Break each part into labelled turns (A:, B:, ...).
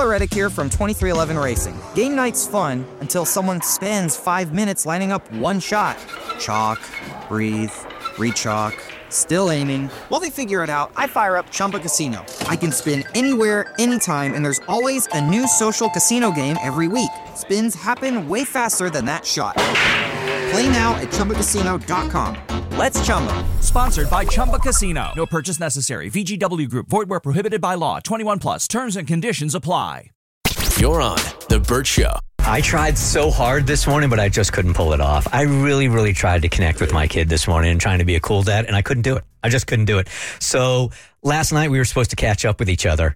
A: Reddick here from 2311 Racing. Game night's fun until someone spends 5 minutes lining up one shot. Chalk, breathe, re-chalk, still aiming. While they figure it out, I fire up Chumba Casino. I can spin anywhere, anytime, and there's always a new social casino game every week. Spins happen way faster than that shot. Play now at ChumbaCasino.com. Let's Chumba.
B: Sponsored by Chumba Casino. No purchase necessary. VGW Group. Void where prohibited by law. 21 plus. Terms and conditions apply.
C: You're on The Bert Show.
D: I tried so hard this morning, but I just couldn't pull it off. I really, really tried to connect with my kid this morning and trying to be a cool dad, and I couldn't do it. I just couldn't do it. So last night we were supposed to catch up with each other.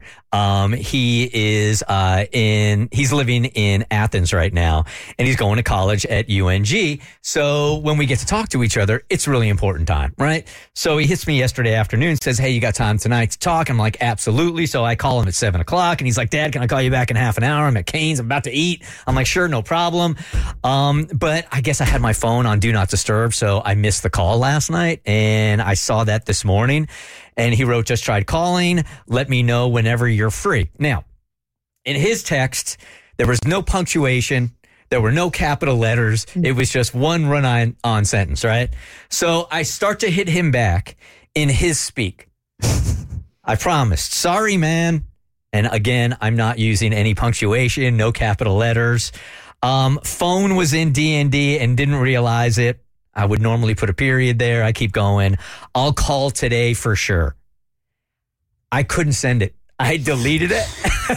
D: He's living in Athens right now, and he's going to college at UNG. So when we get to talk to each other, it's a really important time, right? So he hits me yesterday afternoon, says, "Hey, you got time tonight to talk?" I'm like, "Absolutely." So I call him at 7:00, and he's like, "Dad, can I call you back in half an hour? I'm at Cane's. I'm about to eat." I'm like, "Sure, no problem." But I guess I had my phone on Do Not Disturb, so I missed the call last night, and I saw that this morning. And he wrote, "Just tried calling. Let me know whenever you're free." Now, in his text, there was no punctuation. There were no capital letters. It was just one run-on sentence, right? So I start to hit him back in his speak. I promised. "Sorry, man." And again, I'm not using any punctuation, no capital letters. Phone was in D&D and didn't realize it. I would normally put a period there. I keep going. "I'll call today for sure." I couldn't send it. I deleted it.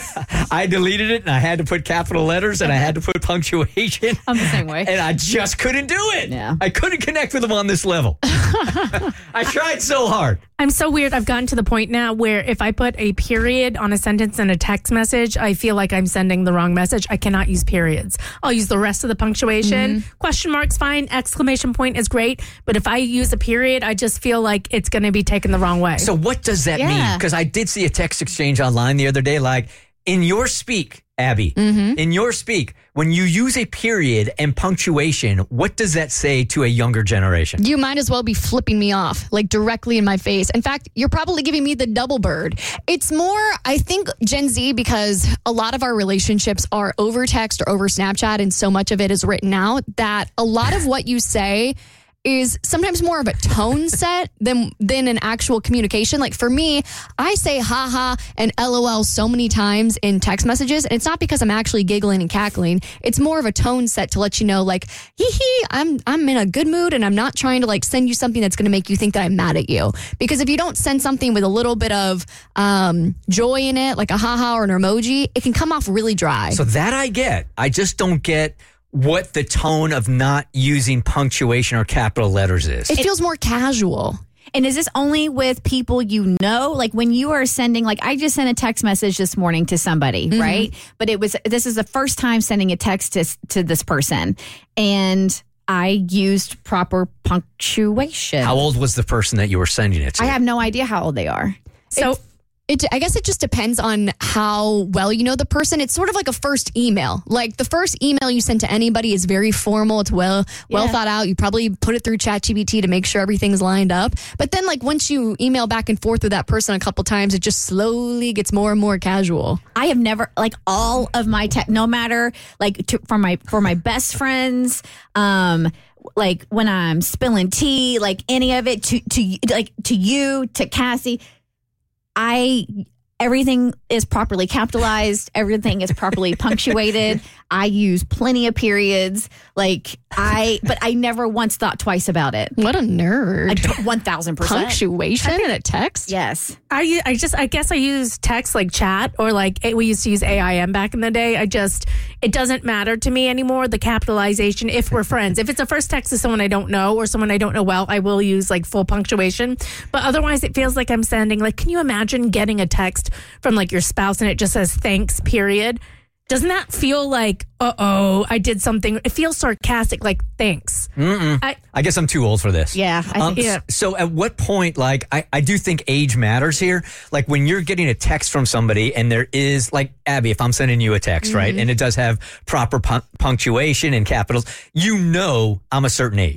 D: And I had to put capital letters and I had to put punctuation.
E: I'm the same way.
D: And I just couldn't do it.
E: Yeah.
D: I couldn't connect with him on this level. I tried so hard.
F: I'm so weird. I've gotten to the point now where if I put a period on a sentence in a text message, I feel like I'm sending the wrong message. I cannot use periods. I'll use the rest of the punctuation. Question mark's fine. Exclamation point is great. But if I use a period, I just feel like it's going to be taken the wrong way.
D: So what does that mean? Because I did see a text exchange online the other day, like, in your speak, Abby, in your speak, when you use a period and punctuation, what does that say to a younger generation?
G: You might as well be flipping me off, like directly in my face. In fact, you're probably giving me the double bird. It's more, I think, Gen Z, because a lot of our relationships are over text or over Snapchat, and so much of it is written out, that a lot of what you say is sometimes more of a tone set than an actual communication. Like for me, I say haha and LOL so many times in text messages, and it's not because I'm actually giggling and cackling. It's more of a tone set to let you know, like, hee hee, I'm in a good mood, and I'm not trying to like send you something that's going to make you think that I'm mad at you. Because if you don't send something with a little bit of joy in it, like a haha or an emoji, it can come off really dry.
D: So that I get. I just don't get what the tone of not using punctuation or capital letters is.
G: It feels more casual.
E: And is this only with people you know? Like when you are sending, like I just sent a text message this morning to somebody, right? But this is the first time sending a text to this person. And I used proper punctuation.
D: How old was the person that you were sending it to?
E: I have no idea how old they are.
F: So
G: I guess it just depends on how well you know the person. It's sort of like a first email. Like the first email you send to anybody is very formal. It's well thought out. You probably put it through ChatGPT to make sure everything's lined up. But then like once you email back and forth with that person a couple times, it just slowly gets more and more casual.
E: I have never, like all of my no matter like for my best friends, like when I'm spilling tea, like any of it to you, to Cassie, everything is properly capitalized. Everything is properly punctuated. I use plenty of periods. But I never once thought twice about it.
G: What a nerd.
E: 1,000%.
G: Punctuation in a text?
E: Yes.
F: I guess I use text like chat, or like we used to use AIM back in the day. It doesn't matter to me anymore, the capitalization, if we're friends. If it's a first text to someone I don't know or someone I don't know well, I will use like full punctuation. But otherwise it feels like I'm sending, like, can you imagine getting a text from like your spouse and it just says thanks, period? Doesn't that feel like, I did something? It feels sarcastic, like, thanks.
D: I guess I'm too old for this.
E: Yeah. I think,
D: So at what point, like, I do think age matters here. Like, when you're getting a text from somebody and there is, like, Abby, if I'm sending you a text, right, and it does have proper punctuation and capitals, you know I'm a certain age.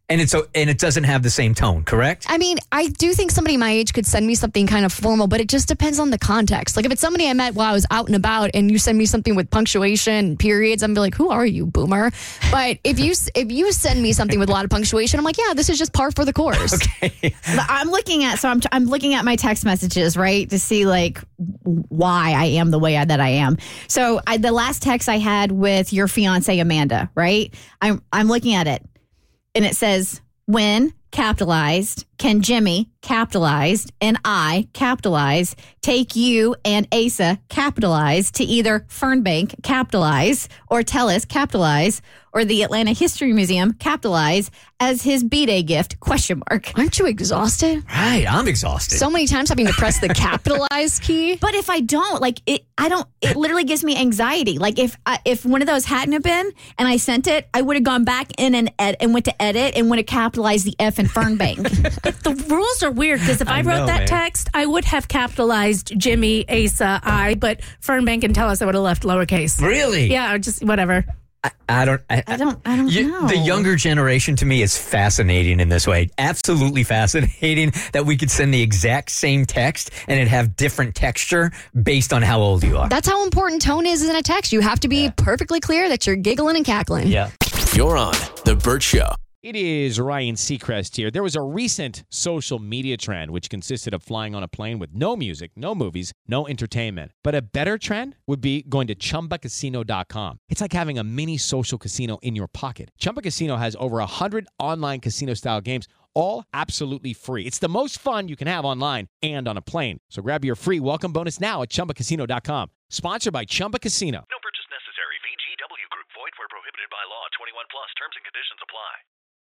D: And it doesn't have the same tone, correct?
G: I mean, I do think somebody my age could send me something kind of formal, but it just depends on the context. Like if it's somebody I met while I was out and about and you send me something with punctuation, periods, I'm be like, who are you, boomer? But if you send me something with a lot of punctuation, I'm like, yeah, this is just par for the course.
D: Okay.
E: I'm looking at my text messages, right, to see like why I am the way that I am. So the last text I had with your fiance Amanda, right? I'm looking at it. And it says, when capitalized, can Jimmy capitalized and I capitalize take you and Asa capitalize to either Fernbank capitalize or Telus capitalize or the Atlanta History Museum capitalize as his B-Day gift, ?
G: Aren't you exhausted?
D: Right, I'm exhausted.
G: So many times having to press the capitalize key.
E: But if I don't, it literally gives me anxiety. Like if one of those hadn't have been and I sent it, I would have gone back in and went to edit and would have capitalized the F in Fernbank.
F: The rules are weird because if I wrote that text, I would have capitalized Jimmy, Asa, I, but Fernbank and Telus I would have left lowercase.
D: Really?
F: Yeah, or just whatever.
E: I don't know.
D: The younger generation to me is fascinating in this way. Absolutely fascinating that we could send the exact same text and it have different texture based on how old you are.
G: That's how important tone is in a text. You have to be perfectly clear that you're giggling and cackling.
D: Yeah.
C: You're on The Burt Show.
H: It is Ryan Seacrest here. There was a recent social media trend which consisted of flying on a plane with no music, no movies, no entertainment. But a better trend would be going to ChumbaCasino.com. It's like having a mini social casino in your pocket. Chumba Casino has over 100 online casino-style games, all absolutely free. It's the most fun you can have online and on a plane. So grab your free welcome bonus now at ChumbaCasino.com. Sponsored by Chumba Casino.
I: No purchase